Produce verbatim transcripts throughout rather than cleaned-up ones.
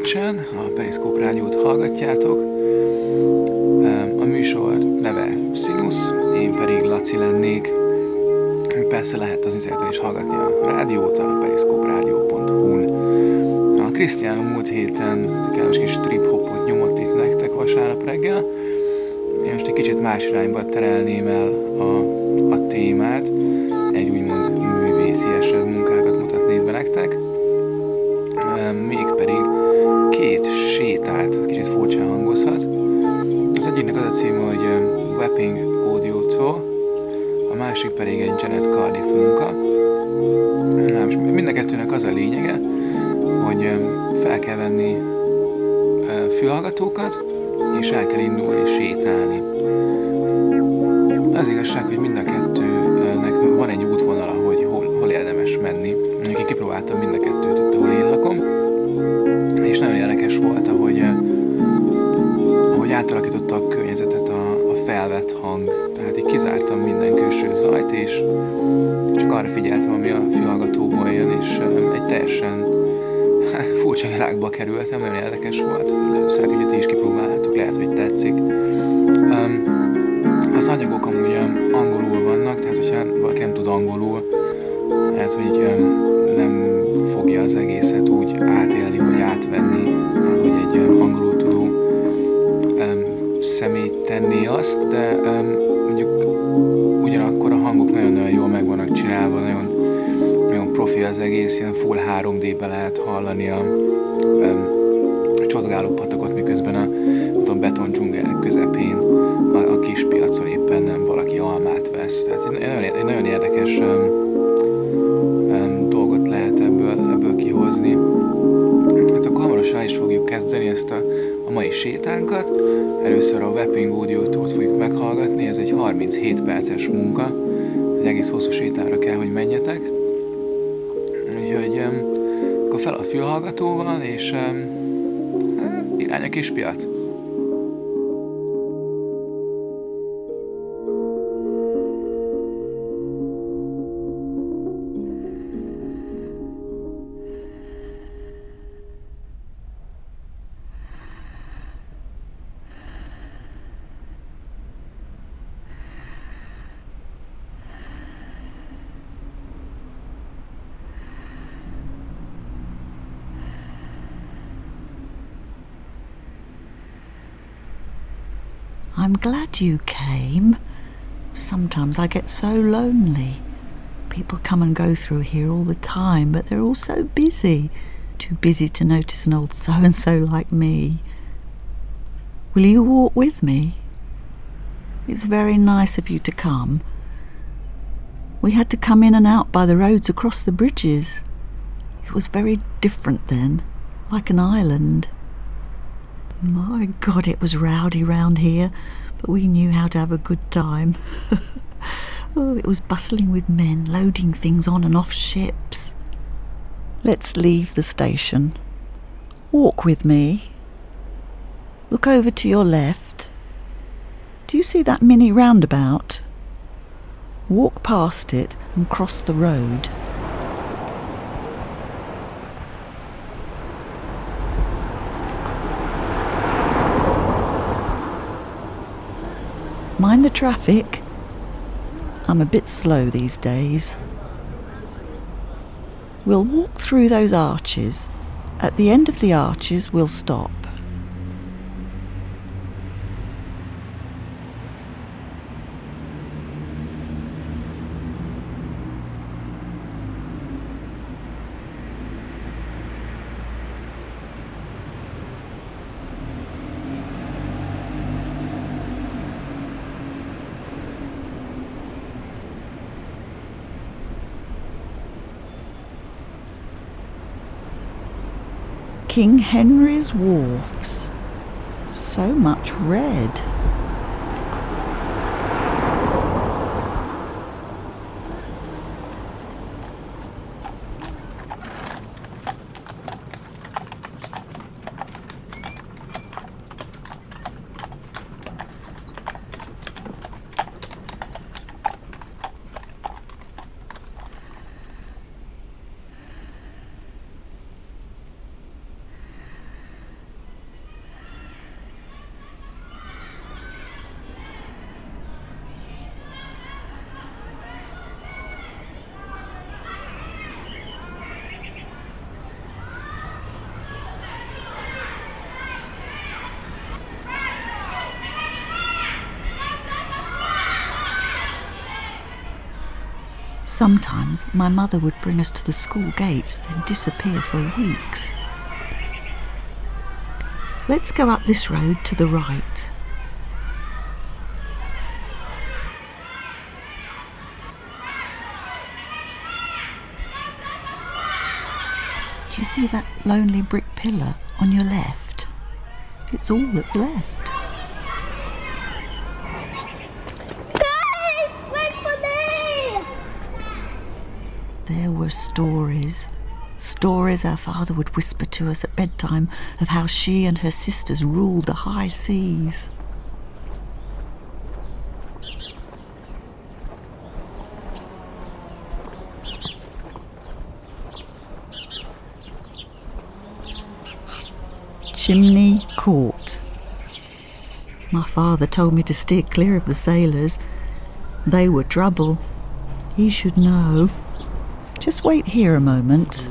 Twitch-en, a Periszkóp Rádiót hallgatjátok. A műsor neve Sinus, én pedig Laci lennék. Persze lehet az interneten is hallgatni a rádiót, a periszkópradio pont hu-n. A Krisztián múlt héten kellemes kis trip-hopot nyomott itt nektek vasárnap reggel. Én most egy kicsit más irányba terelném el a, a témát, egy úgymond művésziesebb munkákat mutatnék be nektek. Mégpedig két sétát, kicsit furcsán hangozhat. Az egyiknek az a címe, hogy Wepping Audio Tour, a másik pedig egy Janet Cardiff munka. Na, most mind a kettőnek az a lényege, hogy fel kell venni fülhallgatókat, és el kell indulni és sétálni. Az igazság, hogy mind a kettőnek van egy útvonala, hogy hol, hol érdemes menni. Én kipróbáltam mind a kettőt itt, ahol én lakom, és nagyon érdekes volt, ahogy, ahogy átalakította a környezetet a, a felvett hang. Tehát így kizártam minden külső zajt, és csak arra figyeltem, ami a fülhallgatóból jön, és egy teljesen furcsa világba kerültem, nagyon érdekes volt. Szeretném, hogy ti is kipróbáljátok, lehet, hogy tetszik. Az anyagok amúgy angolul vannak, tehát hogyha valaki nem tud angolul, lehet, hogy nem fogja az egészet úgy átélni, vagy átvenni, hogy egy angolul tudó személy tenné azt, de mondjuk ugyanakkor a hangok nagyon-nagyon jól meg vannak csinálva, nagyon, nagyon profi az egész, ilyen full három dé-be lehet hallani a, a csodogáló patakot, miközben a tudom, beton dzsungelek közepén a, a kis piacon éppen nem valaki almát vesz. Tehát egy nagyon, egy nagyon érdekes um, um, dolgot lehet ebből, ebből kihozni. Hát akkor hamarosan is fogjuk kezdeni ezt a, a mai sétánkat. Először a Wepping Audio Tourt fogjuk meghallgatni, ez egy harminchét perces munka, egy egész hosszú sétára kell, hogy menjetek. Úgyhogy um, akkor fel a fülhallgatóval, és um, irány a kis piac. I'm glad you came. Sometimes I get so lonely. People come and go through here all the time, but they're all so busy. Too busy to notice an old so-and-so like me. Will you walk with me? It's very nice of you to come. We had to come in and out by the roads across the bridges. It was very different then, like an island. My God, it was rowdy round here, but we knew how to have a good time. Oh, it was bustling with men, loading things on and off ships. Let's leave the station. Walk with me. Look over to your left. Do you see that mini roundabout? Walk past it and cross the road. Mind the traffic. I'm a bit slow these days. We'll walk through those arches. At the end of the arches, we'll stop. King Henry's Wharfs. So much red. Sometimes my mother would bring us to the school gates, then disappear for weeks. Let's go up this road to the right. Do you see that lonely brick pillar on your left? It's all that's left. Guys, wait for me! There were stories. Stories our father would whisper to us at bedtime of how she and her sisters ruled the high seas. Chimney Court. My father told me to steer clear of the sailors. They were trouble. He should know. Just wait here a moment.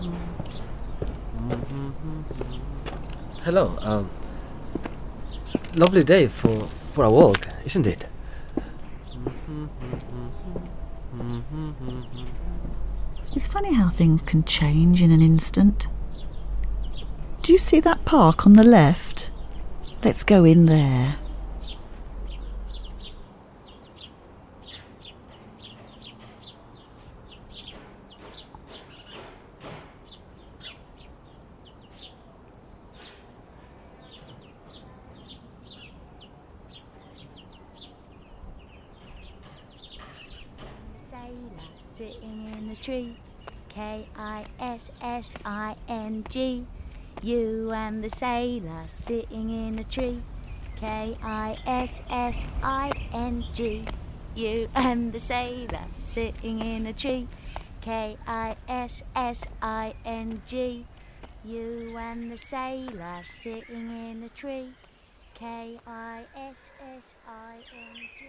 Hello, um, lovely day for, for a walk, isn't it? It's funny how things can change in an instant. Do you see that park on the left? Let's go in there. Sailor sitting in a tree, K I S S I N G. You and the sailor sitting in a tree, K I S S I N G. You and the sailor sitting in a tree, K I S S I N G. You and the sailor sitting in a tree, K I S S I N G.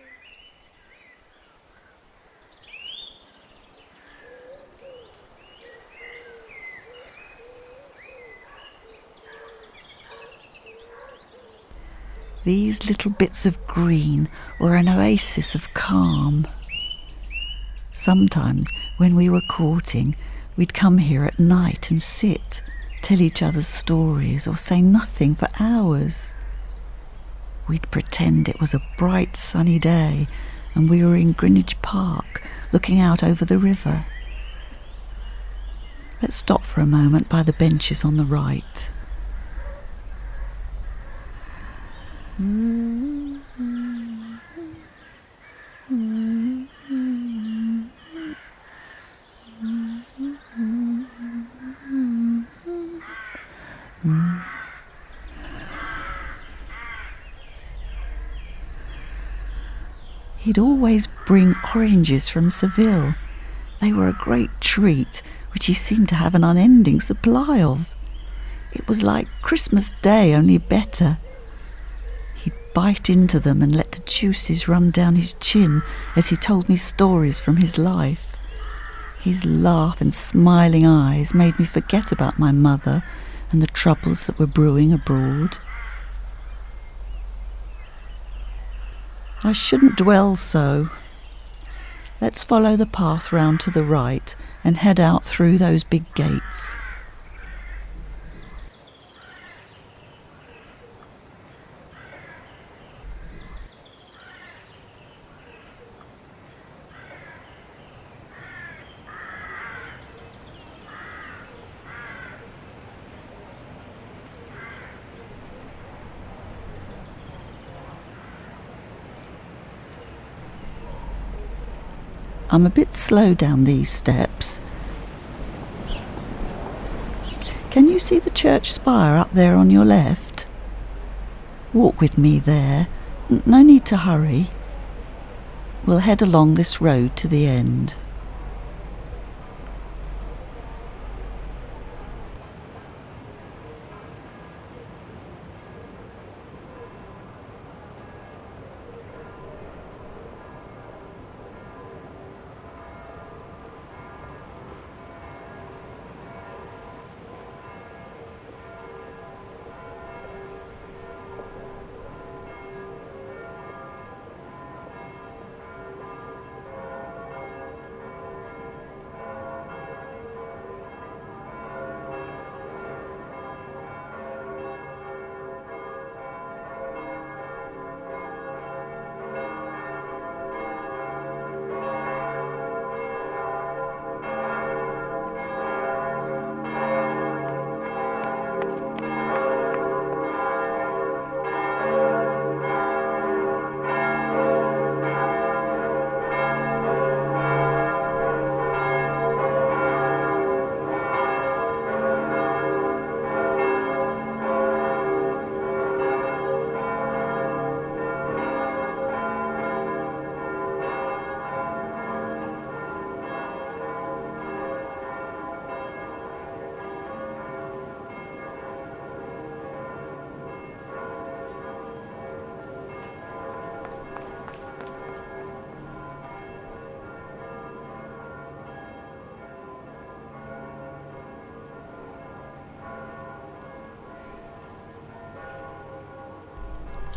These little bits of green were an oasis of calm. Sometimes, when we were courting, we'd come here at night and sit, tell each other stories, or say nothing for hours. We'd pretend it was a bright sunny day and we were in Greenwich Park, looking out over the river. Let's stop for a moment by the benches on the right. He'd always bring oranges from Seville. They were a great treat, which he seemed to have an unending supply of. It was like Christmas Day, only better. He'd bite into them and let the juices run down his chin as he told me stories from his life. His laugh and smiling eyes made me forget about my mother and the troubles that were brewing abroad. I shouldn't dwell so. Let's follow the path round to the right and head out through those big gates. I'm a bit slow down these steps. Can you see the church spire up there on your left? Walk with me there. N- no need to hurry. We'll head along this road to the end.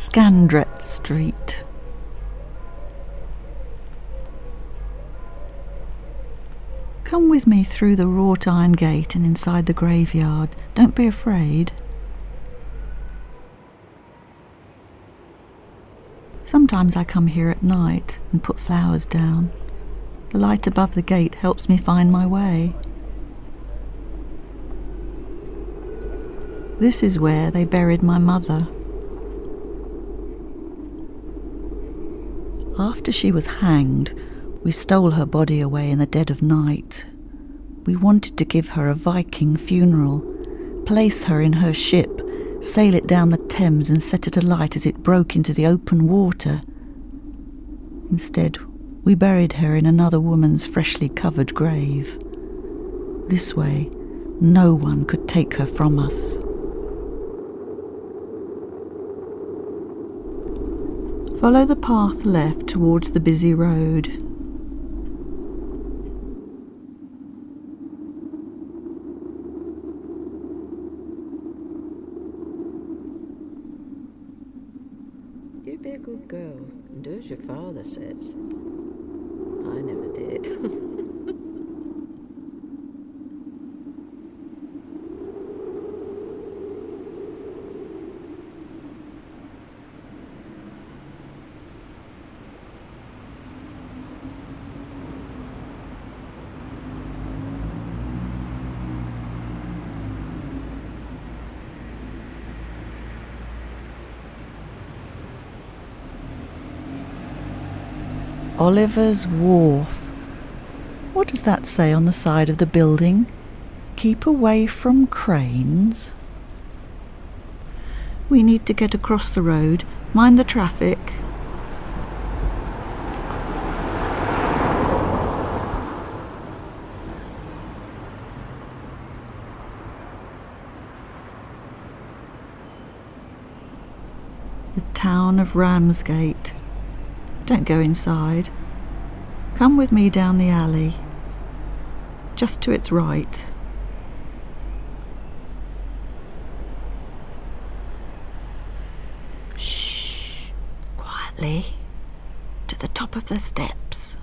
Scandrett Street. Come with me through the wrought iron gate and inside the graveyard. Don't be afraid. Sometimes I come here at night and put flowers down. The light above the gate helps me find my way. This is where they buried my mother. After she was hanged, we stole her body away in the dead of night. We wanted to give her a Viking funeral, place her in her ship, sail it down the Thames and set it alight as it broke into the open water. Instead, we buried her in another woman's freshly covered grave. This way, no one could take her from us. Follow the path left towards the busy road. You be a good girl and do as your father says. I never did. Oliver's Wharf. What does that say on the side of the building? Keep away from cranes. We need to get across the road. Mind the traffic. The town of Ramsgate. Don't go inside. Come with me down the alley. Just to its right. Shh. Quietly. To the top of the steps.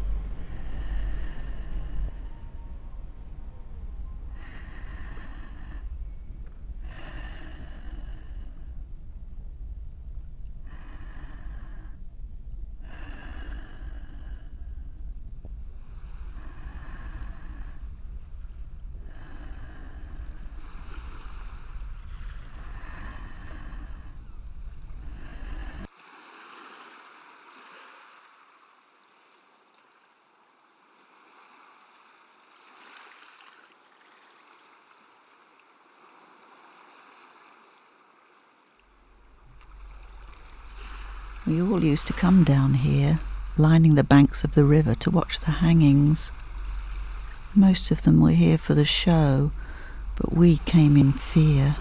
We all used to come down here, lining the banks of the river to watch the hangings. Most of them were here for the show, but we came in fear.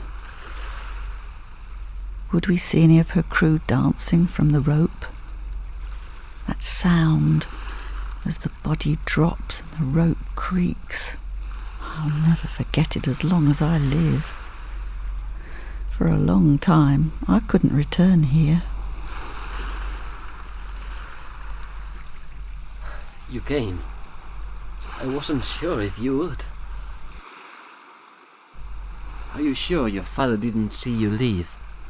Would we see any of her crew dancing from the rope? That sound as the body drops and the rope creaks. I'll never forget it as long as I live. For a long time, I couldn't return here. You came. I wasn't sure if you would. Are you sure your father didn't see you leave?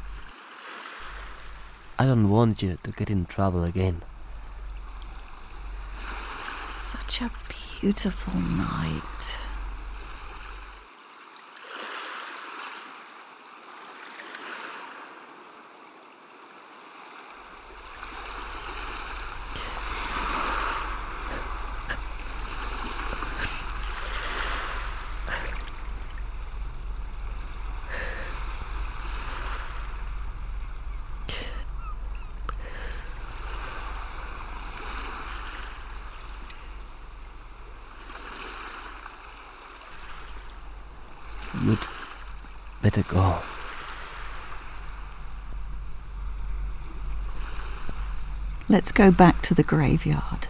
I don't want you to get in trouble again. Such a beautiful night. You'd better go. Let's go back to the graveyard.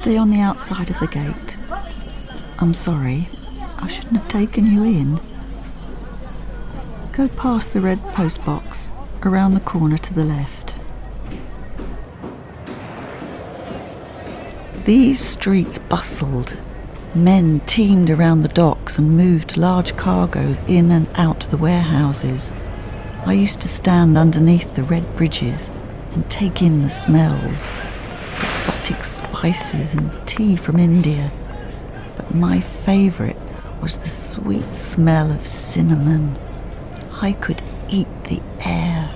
Stay on the outside of the gate. I'm sorry. I shouldn't have taken you in. Go past the red post box, around the corner to the left. These streets bustled. Men teemed around the docks and moved large cargoes in and out the warehouses. I used to stand underneath the red bridges and take in the smells, exotic spices and tea from India. But my favourite was the sweet smell of cinnamon. I could eat the air.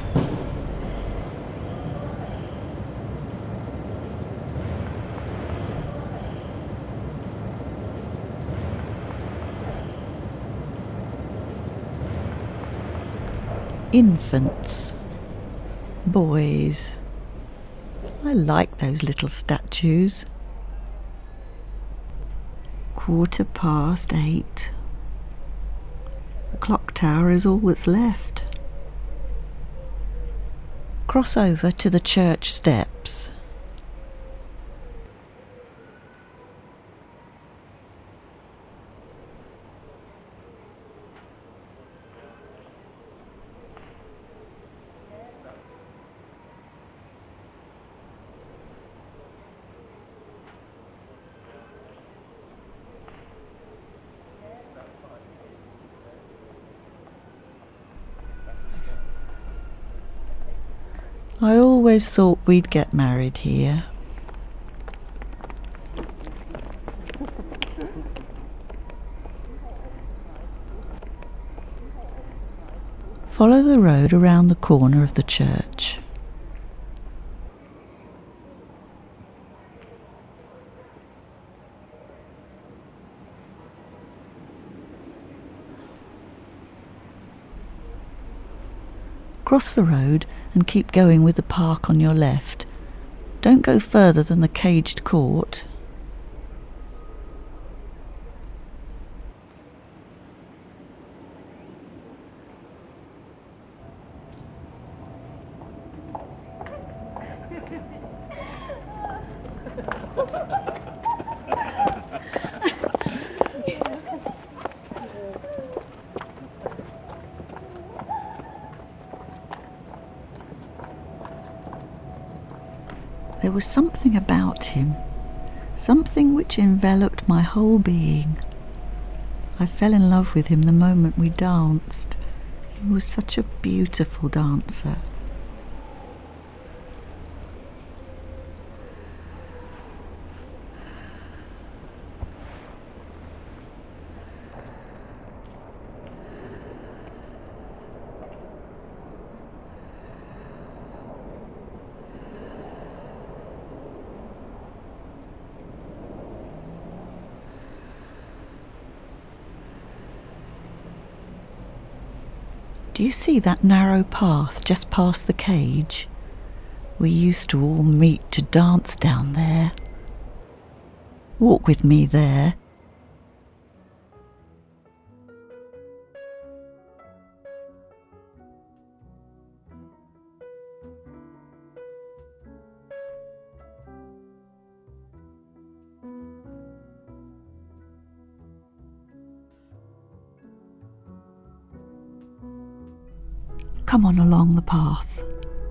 Infants. Boys. I like those little statues. Quarter past eight. The clock tower is all that's left. Cross over to the church steps. I always thought we'd get married here. Follow the road around the corner of the church. Cross the road and keep going with the park on your left. Don't go further than the caged court. There was something about him, something which enveloped my whole being. I fell in love with him the moment we danced. He was such a beautiful dancer. Do you see that narrow path just past the cage? We used to all meet to dance down there. Walk with me there. Come on along the path.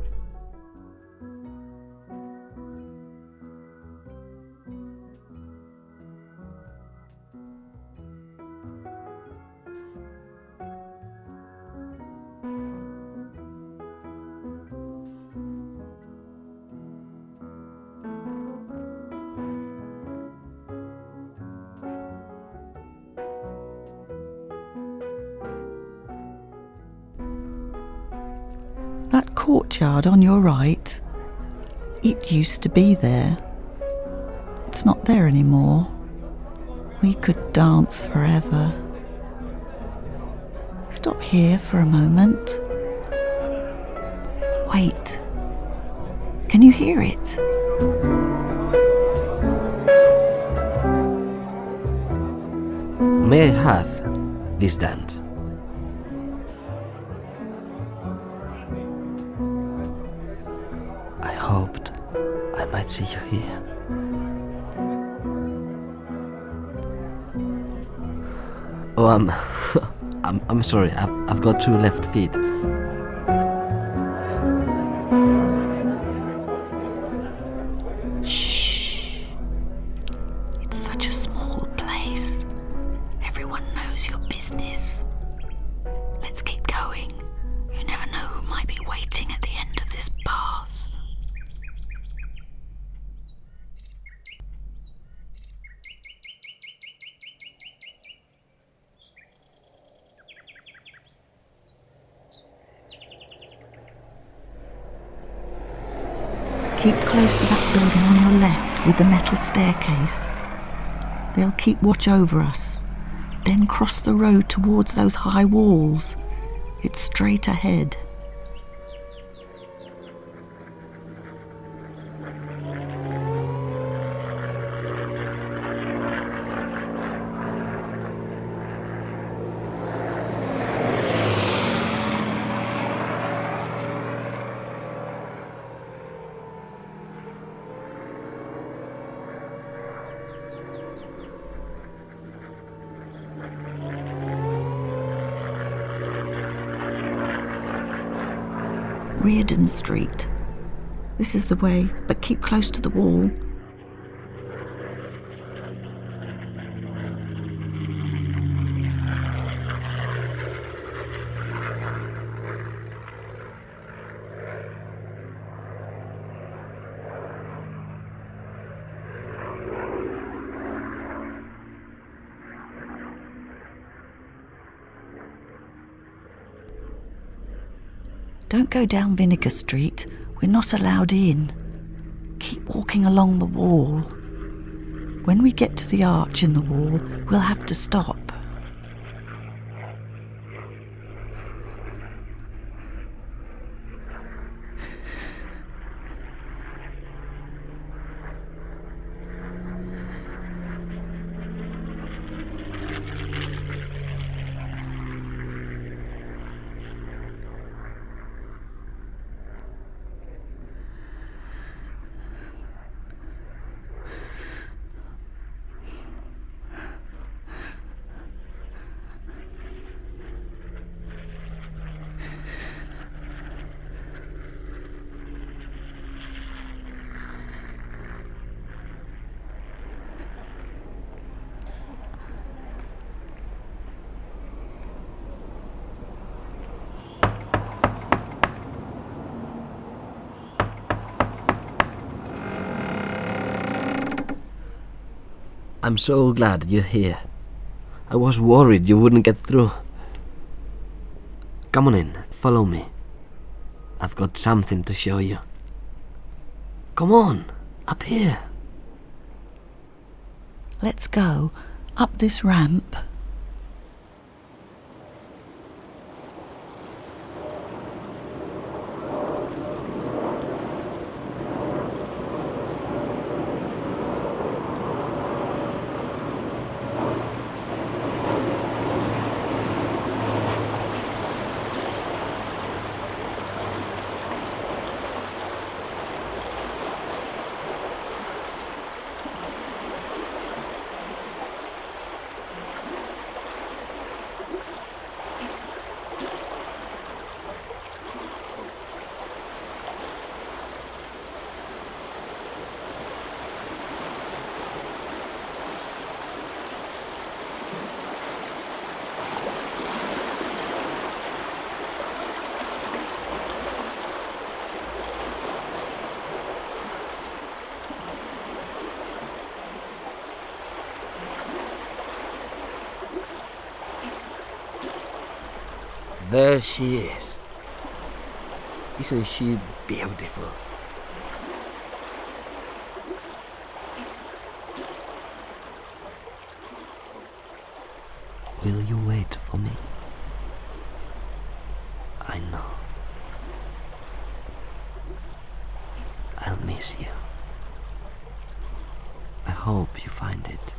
That courtyard on your right, it used to be there. It's not there anymore. We could dance forever. Stop here for a moment. Wait. Can you hear it? May I have this dance? I hoped I might see you here. Oh, I'm, I'm, I'm sorry. I've, I've got two left feet. Shh. It's such a small place. Everyone knows your business. Let's keep going. You never know who might be waiting at the end of this path. Keep close to that building on your left with the metal staircase. They'll keep watch over us. Then cross the road towards those high walls. It's straight ahead. Reardon Street. This is the way, but keep close to the wall. Don't go down Vinegar Street. We're not allowed in. Keep walking along the wall. When we get to the arch in the wall, we'll have to stop. I'm so glad you're here. I was worried you wouldn't get through. Come on in, follow me. I've got something to show you. Come on, up here. Let's go up this ramp. There she is. Isn't she beautiful? Will you wait for me? I know. I'll miss you. I hope you find it.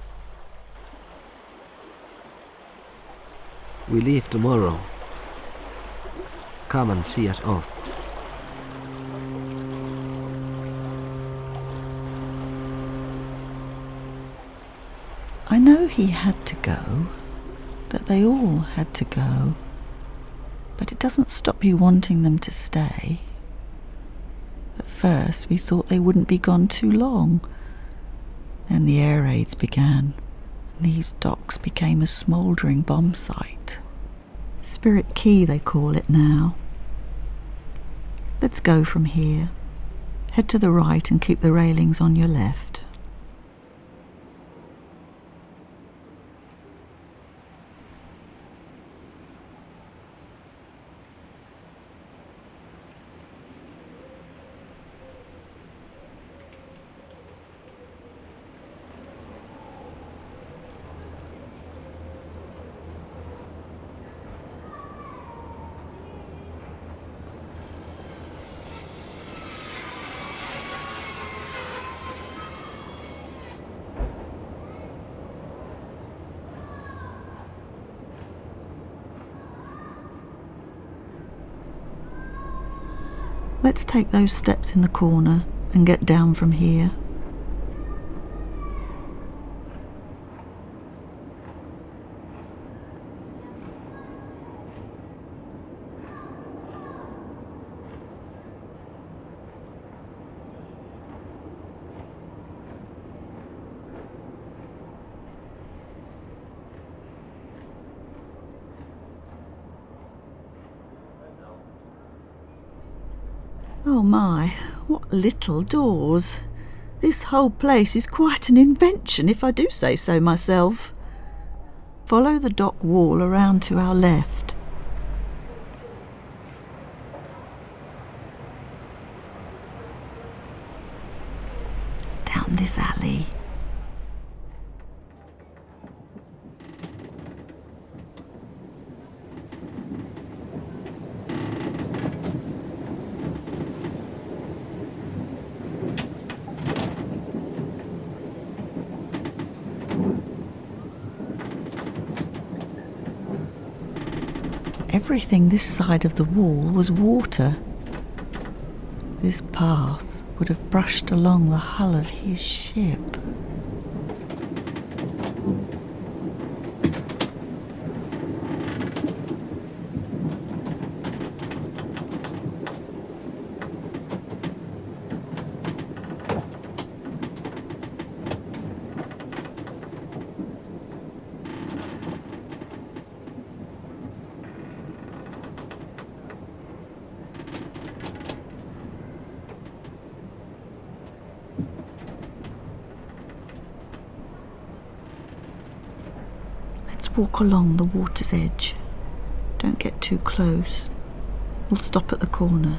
We leave tomorrow. Come and see us off. I know he had to go. that they all had to go. But it doesn't stop you wanting them to stay. At first we thought they wouldn't be gone too long. Then the air raids began, and these docks became a smouldering bomb site. Spirit Key they call it now. Let's go from here. Head to the right and keep the railings on your left. Let's take those steps in the corner and get down from here. Oh my, what little doors. This whole place is quite an invention, if I do say so myself. Follow the dock wall around to our left. Down this alley. Everything this side of the wall was water. This path would have brushed along the hull of his ship. Walk along the water's edge. Don't get too close. We'll stop at the corner.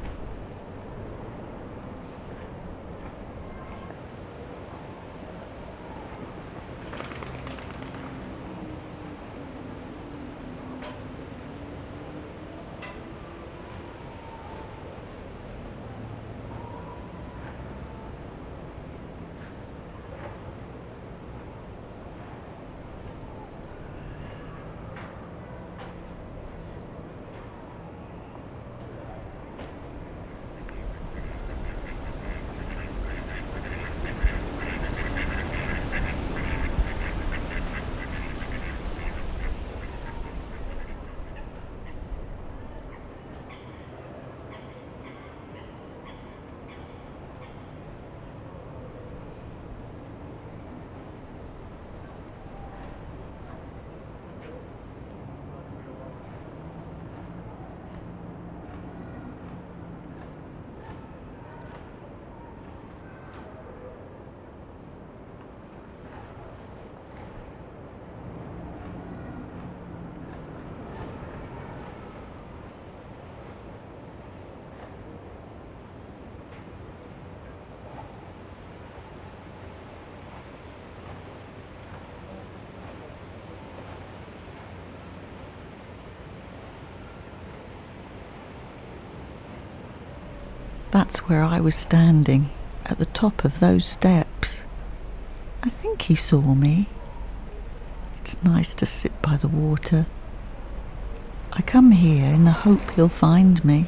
That's where I was standing, at the top of those steps. I think he saw me. It's nice to sit by the water. I come here in the hope he'll find me.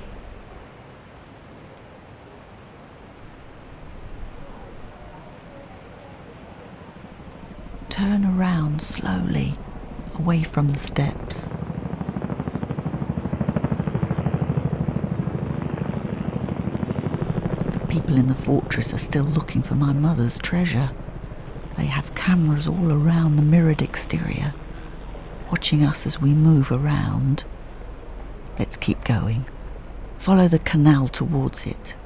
Turn around slowly, away from the steps. The people in the fortress are still looking for my mother's treasure. They have cameras all around the mirrored exterior, watching us as we move around. Let's keep going. Follow the canal towards it.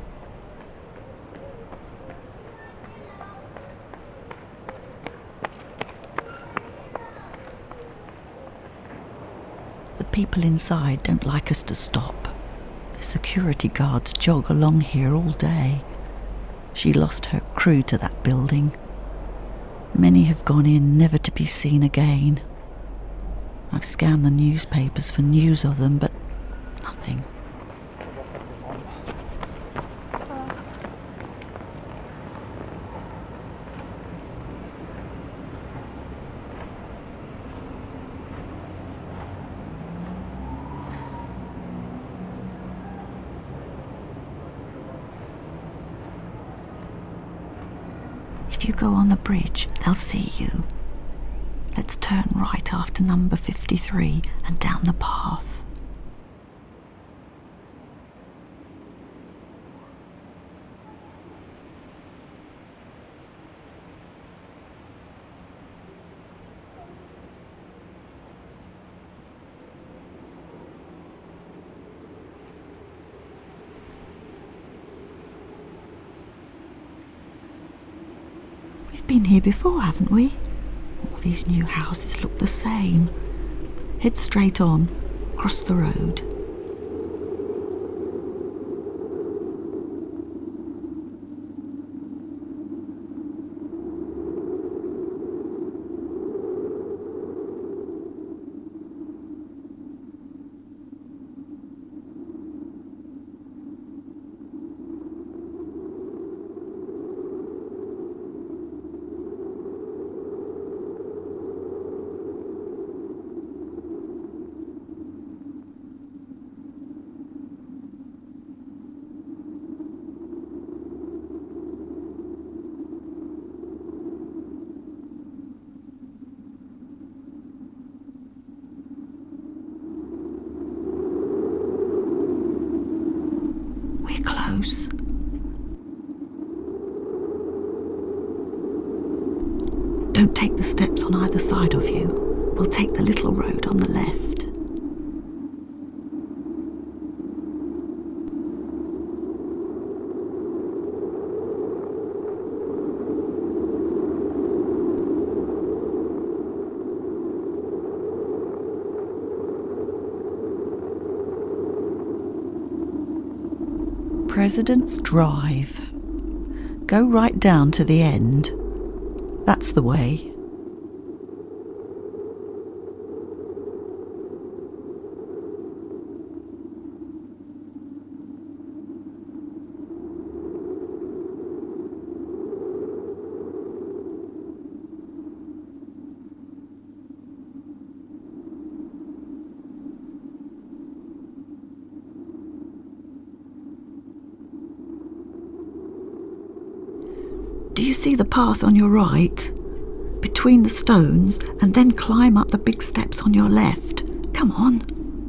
The people inside don't like us to stop. The security guards jog along here all day. She lost her crew to that building. Many have gone in never to be seen again. I've scanned the newspapers for news of them, but nothing. If you go on the bridge, they'll see you. Let's turn right after number fifty-three and down the path. We've been here before, haven't we? All these new houses look the same. Head straight on, cross the road. Close. Don't take the steps on either side of you. We'll take the little road on the left. President's Drive. Go right down to the end. That's the way. Do you see the path on your right? Between the stones, and then climb up the big steps on your left. Come on.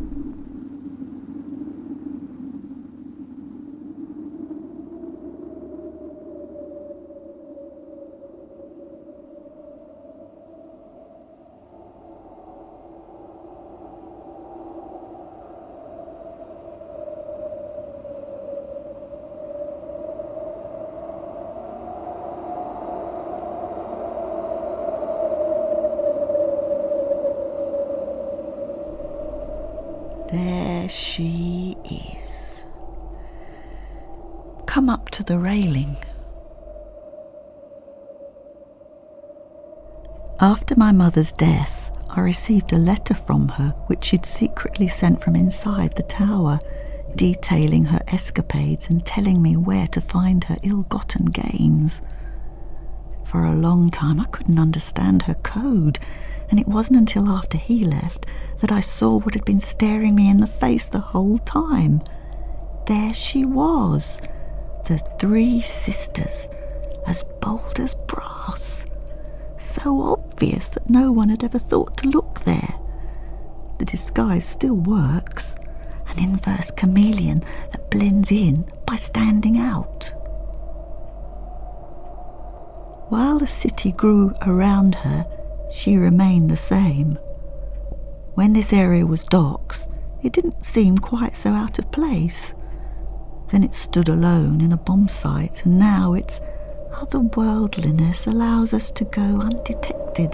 There she is. Come up to the railing. After my mother's death, I received a letter from her which she'd secretly sent from inside the tower, detailing her escapades and telling me where to find her ill-gotten gains. For a long time I couldn't understand her code, and it wasn't until after he left that I saw what had been staring me in the face the whole time. There she was, the three sisters, as bold as brass. So obvious that no one had ever thought to look there. the disguise still works. An inverse chameleon that blends in by standing out. While the city grew around her, she remained the same. When this area was docks, it didn't seem quite so out of place. Then it stood alone in a bomb site, and now its otherworldliness allows us to go undetected.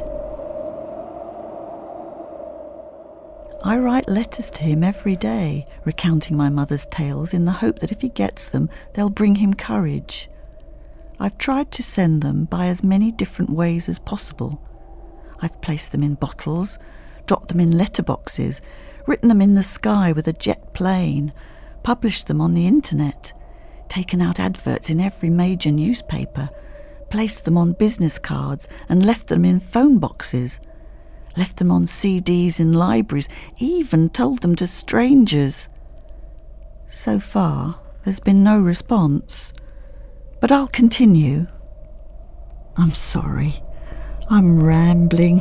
I write letters to him every day, recounting my mother's tales in the hope that if he gets them, they'll bring him courage. I've tried to send them by as many different ways as possible. I've placed them in bottles, dropped them in letterboxes, written them in the sky with a jet plane, published them on the internet, taken out adverts in every major newspaper, placed them on business cards and left them in phone boxes, left them on C Ds in libraries, even told them to strangers. So far, there's been no response. But I'll continue. I'm sorry. I'm rambling.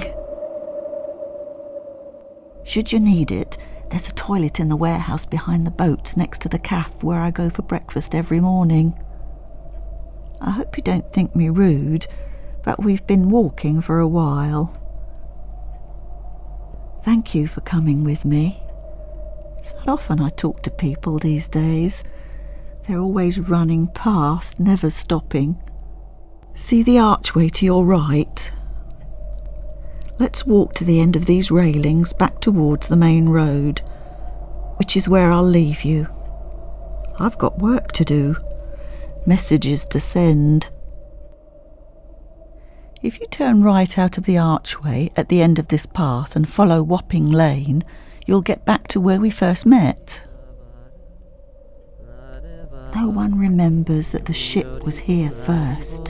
Should you need it, there's a toilet in the warehouse behind the boats next to the cafe where I go for breakfast every morning. I hope you don't think me rude, but we've been walking for a while. Thank you for coming with me. It's not often I talk to people these days. They're always running past, never stopping. See the archway to your right? Let's walk to the end of these railings back towards the main road, which is where I'll leave you. I've got work to do, messages to send. If you turn right out of the archway at the end of this path and follow Wapping Lane, you'll get back to where we first met. No one remembers that the ship was here first.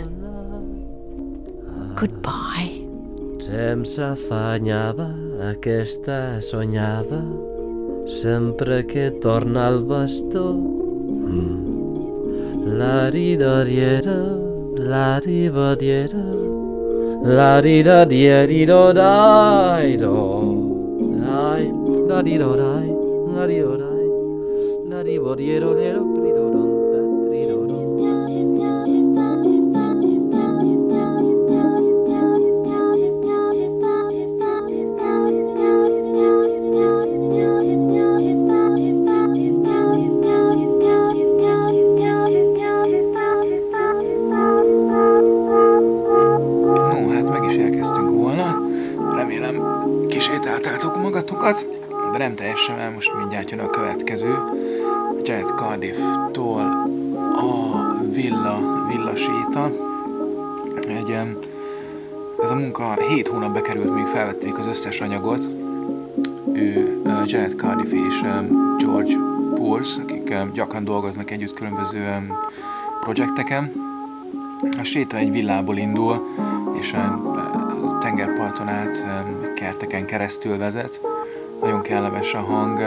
Goodbye. Temps afanyava aquesta soñada sempre que torna al bastó. Mm. La-di-da-di-da, la-di-ba-di-da, la-di-da-di-da-di-do-di-do, dai, la-di-do-dai, la-di-do-dai, la-di-bo-di-do-di-do-di-do-do. Kisétáltátok magatokat, de nem teljesen, mert most mindjárt jön a következő. Janet Cardiff-tól a villa, villa séta. Egy, ez a munka hét hónap bekerült, még felvették az összes anyagot. Ő, Janet Cardiff és George Pools, akik gyakran dolgoznak együtt különböző projekteken. A séta egy villából indul, és a tengerparton át, kerteken keresztül vezet. Nagyon kellemes a hang.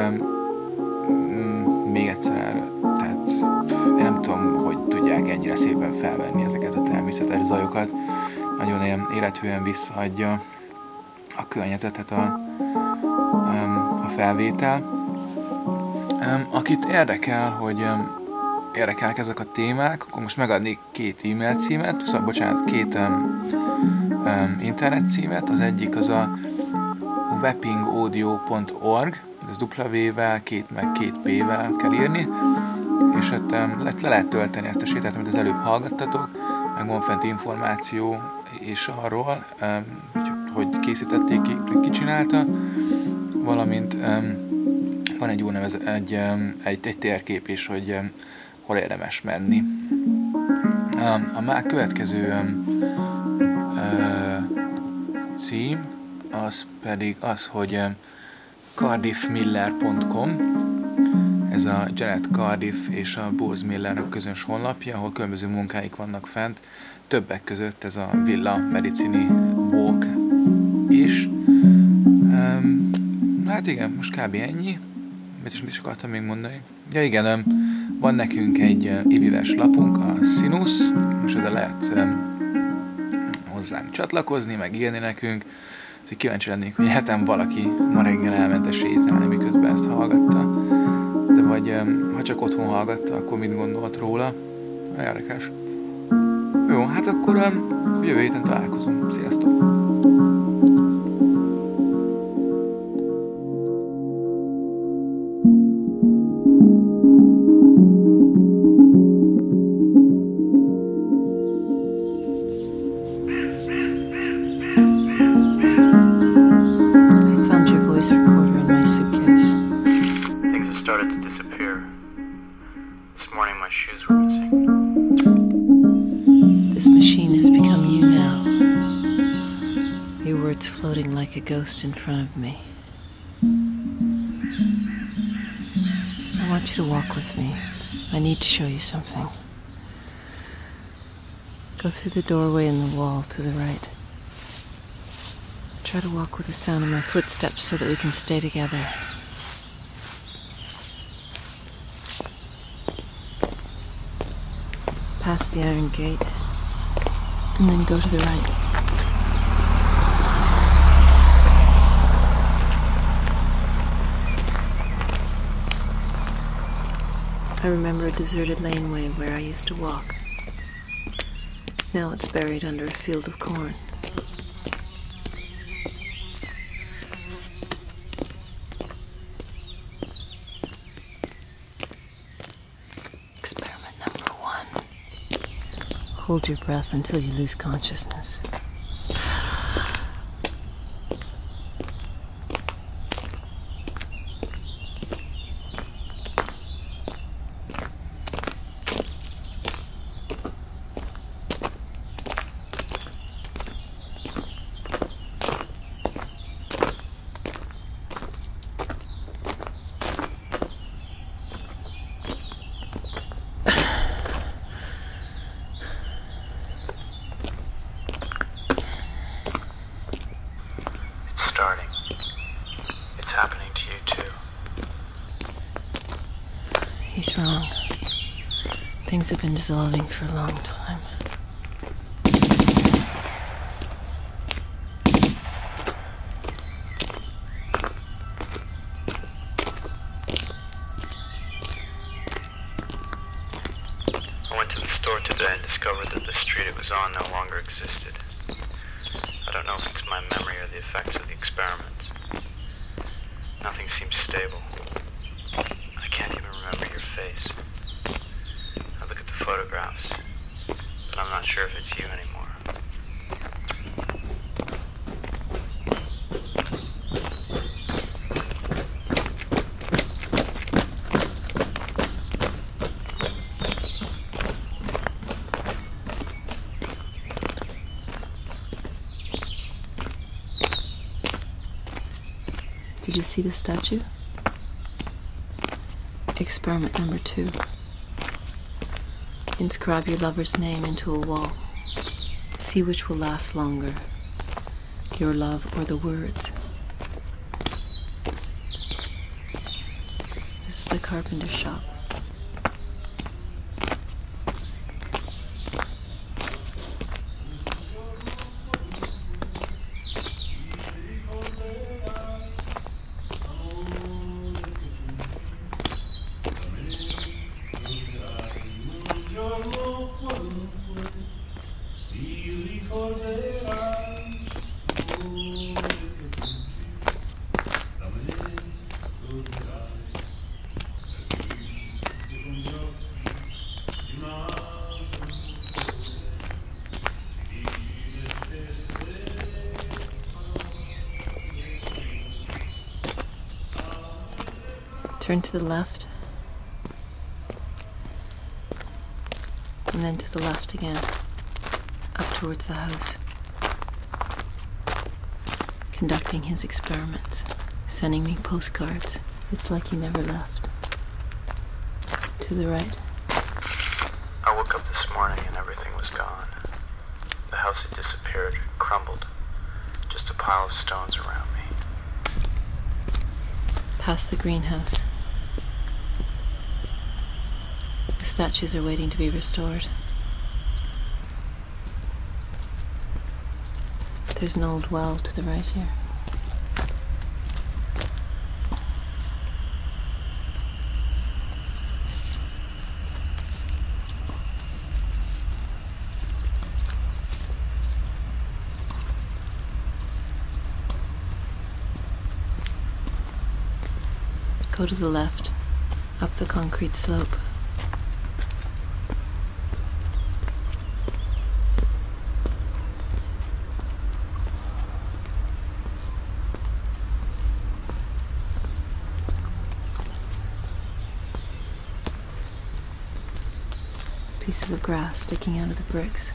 Még egyszer, tehát én nem tudom, hogy tudják ennyire szépen felvenni ezeket a természetes zajokat. Nagyon ilyen élethűen visszaadja a környezetet a, a felvétel. Akit érdekel, hogy érdekelnek ezek a témák, akkor most megadnék két e-mail címet, szóval bocsánat, két um, um, internet címet. Az egyik az a wapping audio pont org, ez W-vel, két meg két P-vel kell írni, és hát um, le, le lehet tölteni ezt a sétát, amit az előbb hallgattatok, meg van fent információ és arról, um, hogy, hogy készítették ki, ki csinálta, valamint um, van egy úgynevezett egy, um, egy, egy térkép is, hogy um, hol érdemes menni. Um, a már következő um, uh, cím az pedig az, hogy um, cardiff miller pont com. Ez a Janet Cardiff és a Bose Millernek közös honlapja, ahol különböző munkáik vannak fent. Többek között ez a Villa Medicini Walk is. Um, hát igen, most kb. Ennyi. Mit is, mit is akartam még mondani? Ja igen, um, van nekünk egy uh, ivives lapunk, a Sinus, és oda lehet um, hozzánk csatlakozni, meg írni nekünk. Úgyhogy kíváncsi lennék, hogy hetem valaki ma reggel elment sétálni, miközben ezt hallgatta. De vagy ha csak otthon hallgatta, akkor mit gondolt róla? Érdekes. Jó, hát akkor jövő héten találkozunk. Sziasztok! Floating like a ghost in front of me. I want you to walk with me. I need to show you something. Go through the doorway in the wall to the right. Try to walk with the sound of my footsteps so that we can stay together. Past the iron gate, and then go to the right. I remember a deserted laneway where I used to walk. Now it's buried under a field of corn. Experiment number one. Hold your breath until you lose consciousness. He's wrong. Things have been dissolving for a long time. I went to the store today and discovered that the street it was on no longer existed. I don't know if it's my memory or the effects of the experiments. Nothing seems stable. I can't even remember your face. I look at the photographs, but I'm not sure if it's you anymore. Did you see the statue? Experiment number two. Inscribe your lover's name into a wall. See which will last longer, your love or the words. This is the carpenter's shop. Turn to the left, and then to the left again, up towards the house. Conducting his experiments, sending me postcards. It's like he never left. To the right. I woke up this morning and everything was gone. The house had disappeared, crumbled. Just a pile of stones around me. Past the greenhouse. The statues are waiting to be restored. There's an old well to the right here. Go to the left, up the concrete slope. Pieces of grass sticking out of the bricks.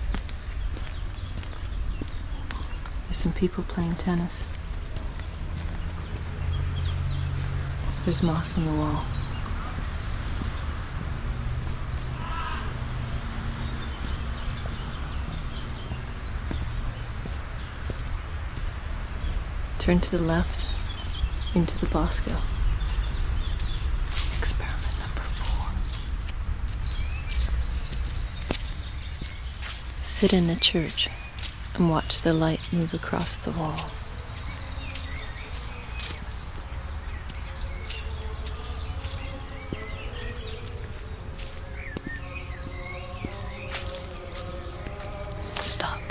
There's some people playing tennis. There's moss on the wall. Turn to the left, into the Bosco. Experiment number four. Sit in a church and watch the light move across the wall. Stop.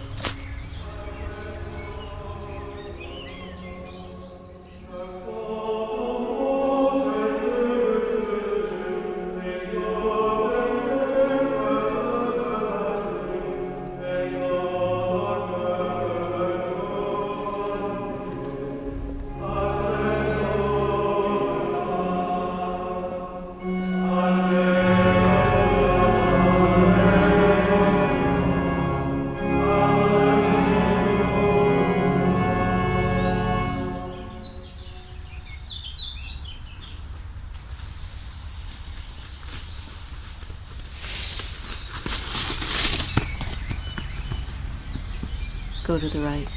Go to the right.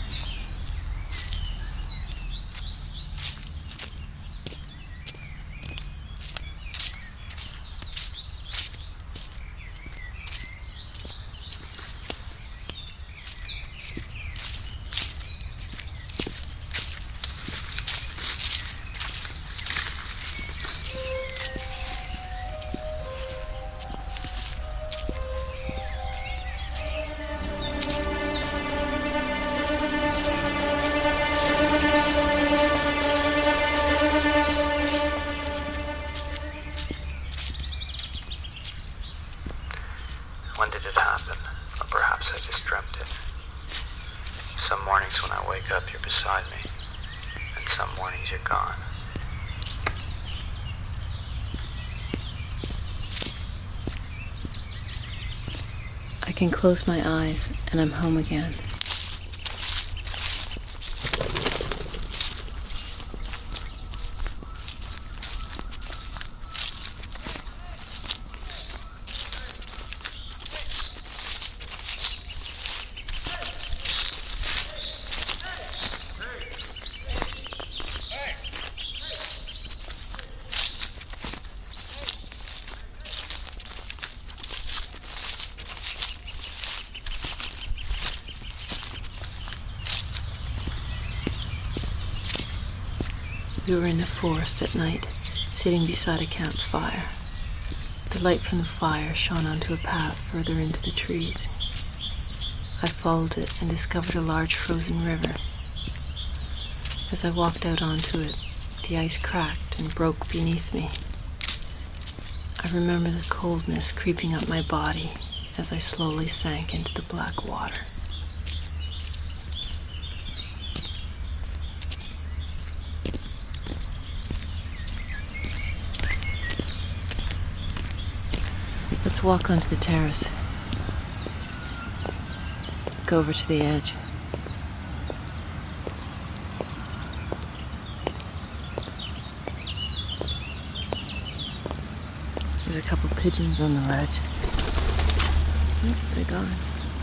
When did it happen? Or perhaps I just dreamt it. Some mornings when I wake up, you're beside me. And some mornings you're gone. I can close my eyes and I'm home again. We were in the forest at night, sitting beside a campfire. The light from the fire shone onto a path further into the trees. I followed it and discovered a large frozen river. As I walked out onto it, the ice cracked and broke beneath me. I remember the coldness creeping up my body as I slowly sank into the black water. Let's walk onto the terrace. Go over to the edge. There's a couple pigeons on the ledge. Oh, they're gone.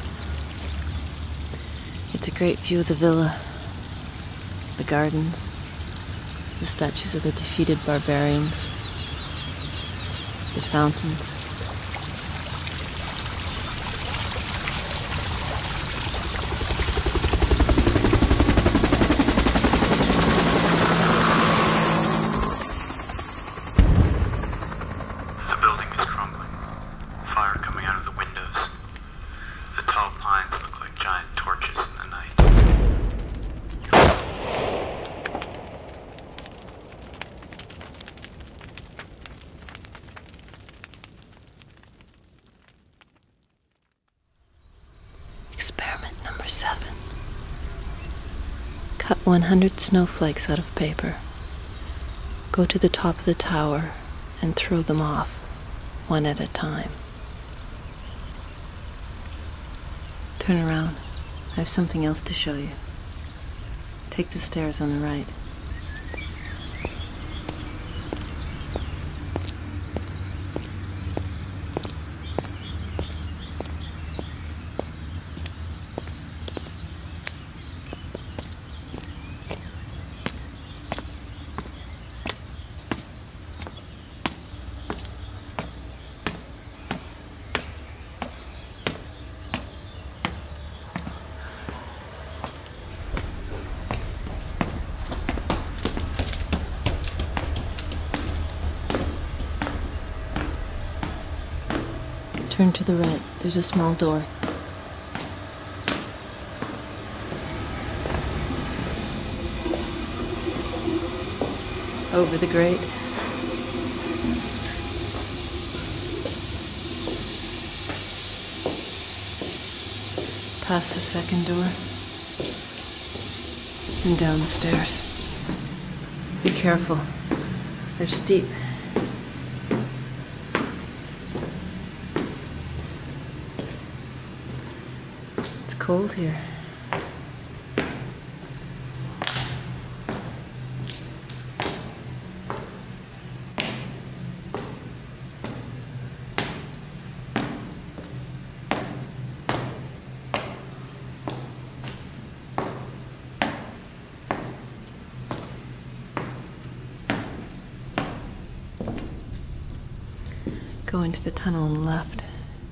It's a great view of the villa, the gardens, the statues of the defeated barbarians, the fountains. Cut one hundred snowflakes out of paper. Go to the top of the tower and throw them off, one at a time. Turn around. I have something else to show you. Take the stairs on the right. Turn to the right. There's a small door. Over the grate. Past the second door. And down the stairs. Be careful. They're steep. Cold here. Go into the tunnel on the left.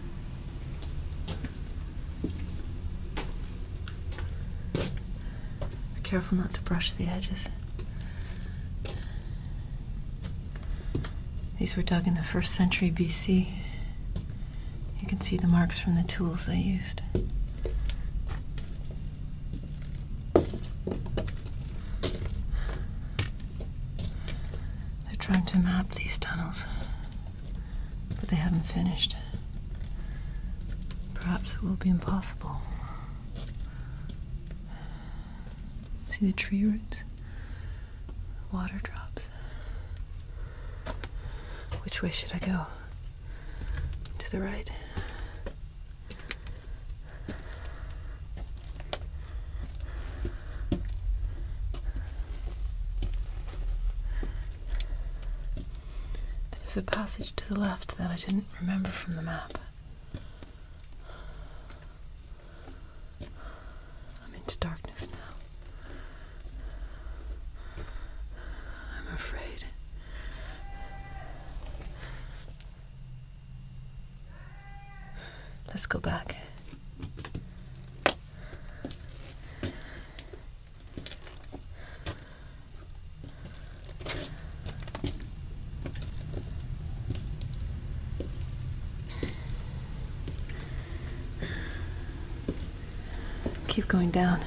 Careful not to brush the edges. These were dug in the first century B C. You can see the marks from the tools they used. They're trying to map these tunnels, but they haven't finished. Perhaps it will be impossible. See the tree roots? Water drops. Which way should I go? To the right. There's a passage to the left that I didn't remember from the map. I'm into darkness now. Afraid. Let's go back. Keep going down.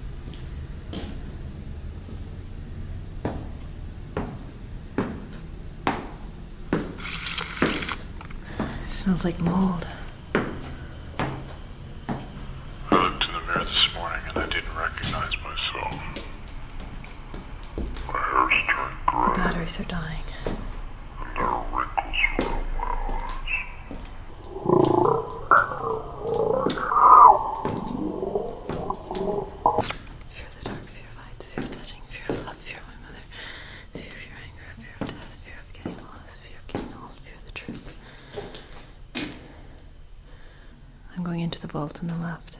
Smells like mold. I looked in the mirror this morning and I didn't recognize myself. My hair's turned gray. The batteries are dying. And there are wrinkles around my eyes. Fear of the dark, fear of heights, fear of touching, fear of love, fear of my mother, fear of your anger, fear of death, fear of getting lost, fear of getting old, fear of the truth. I'm going into the vault on the left.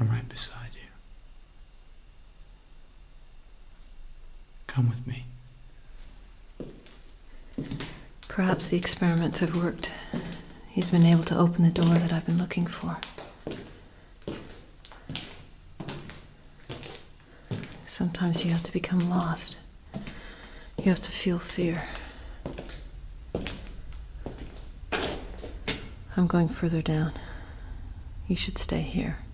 I'm right beside you. Come with me. Perhaps the experiments have worked. He's been able to open the door that I've been looking for. Sometimes you have to become lost. You have to feel fear. I'm going further down. You should stay here.